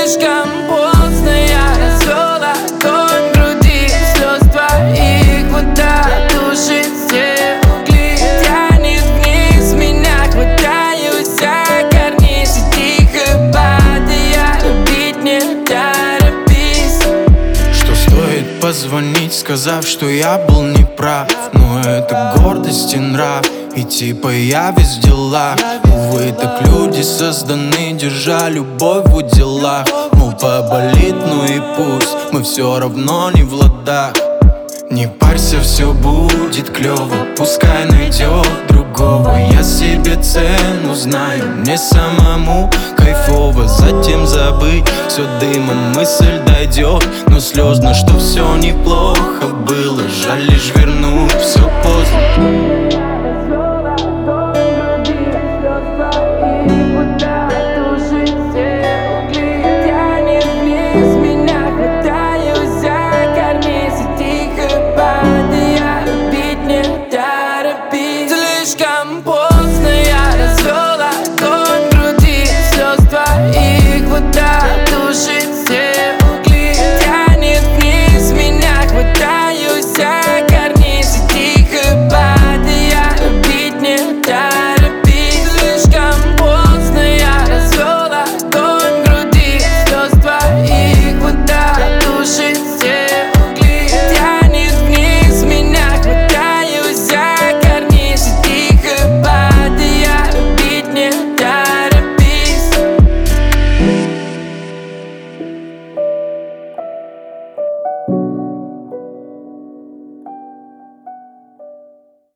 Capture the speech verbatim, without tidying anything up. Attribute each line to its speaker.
Speaker 1: слишком поздно, я развел огонь в груди. Слез твоих вода тушит все угли. Тянет вниз меня, хватаюсь за карниз и тихо падая. Любить не торопись.
Speaker 2: Что стоит позвонить, сказав, что я был неправ. Но это гордость и нрав, и типа я весь в делах. Увы, так люди созданы, держа любовь в уделах. Мол, поболит, ну и пусть, мы все равно не в ладах. Не парься, все будет клево, пускай найдет другого. Я себе цену знаю, мне самому кайфово. Затем забыть все дымом, мысль дойдет. Но слезно, что все неплохо было, жаль лишь вернуть